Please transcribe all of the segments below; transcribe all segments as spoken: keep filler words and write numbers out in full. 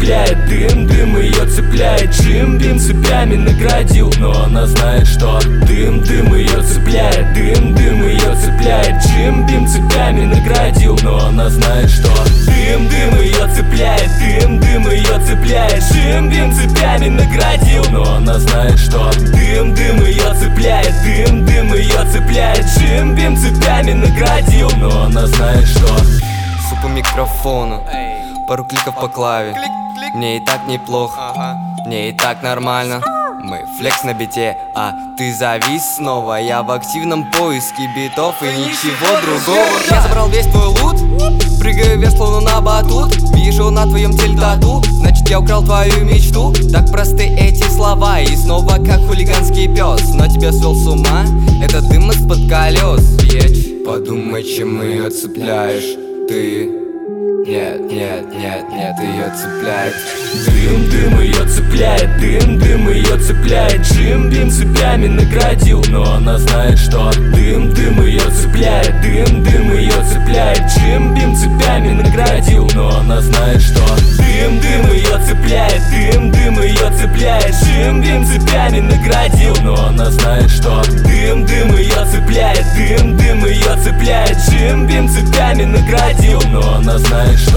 цепляет, дым, дым ее цепляет, чим-бим цепями наградил. Но она знает, что дым, дым ее цепляет, дым, дым ее цепляет, чим-бим цепями наградил. Но она знает, что дым, дым ее цепляет, дым, дым ее цепляет, чим-бим цепями наградил. Но она знает, что дым, дым ее цепляет, дым, дым ее цепляет, чим-бим цепями наградил. Но она знает, что Суп по микрофону, пару кликов по клаве. Мне и так неплохо, мне и так нормально. Мы флекс на бите, а ты завис снова. Я в активном поиске битов и ничего другого. Я забрал весь твой лут, прыгаю вверх словно на батут. Вижу на твоем теле тату, значит я украл твою мечту. Так просты эти слова и снова как хулиганский пес. Но тебя свел с ума, это дым из-под колес. Бич, подумай, чем ее цепляешь ты. Нет, нет, нет, нет, ее цепляет. Дым, дым ее цепляет, дым, дым ее цепляет, чим-бим цепями наградил. Но она знает, что дым, дым ее цепляет, дым, дым ее цепляет, чим-бим цепями наградил. Но она знает, что дым, дым ее цепляет, дым, дым ее цепляет, чим-бим цепями наградил. Но она знает, что дым, дым ее цепляет, дым, дым ее цепляет, чим-бим цепями наградил. Но она знает, что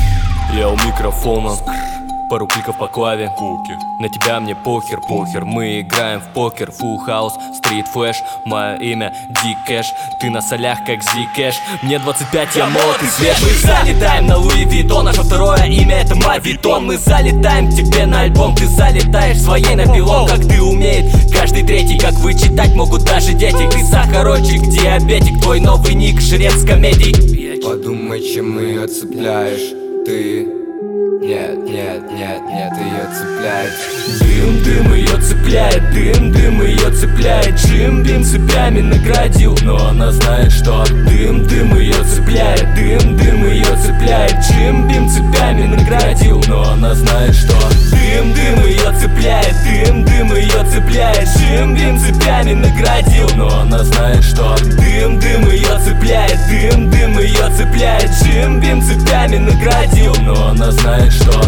я у микрофона, пару кликов по клаве. На тебя мне похер, похер. Мы играем в покер, фулл хаус, стрит флэш. Мое имя Ди Кэш, ты на солях как Зи Кэш. Мне двадцать пять, я молод и свеж. Мы залетаем на Луи Виттон, наше второе имя это Мавитон. Мы залетаем к тебе на альбом, ты залетаешь своей на пилон. Как ты умеет, каждый третий, как вычитать могут даже дети. Ты сахарочек, диабетик, твой новый ник, жрец комедий. Подумай, чем ее цепляешь ты. Нет, нет, нет, нет, ее цепляет. Дым, дым ее цепляет, дым, дым ее цепляет, чим-бим цепями наградил. Но она знает, что дым, дым ее цепляет, дым, дым ее цепляет, чим-бим цепями наградил. Но она знает, что дым, дым ее цепляет, дым, дым ее цепляет, чим-бим цепями наградил. Но она знает, что дым, дым ее цепляет, дым, дым ее цепляет, чим-бим цепями наградил. Но она знает, что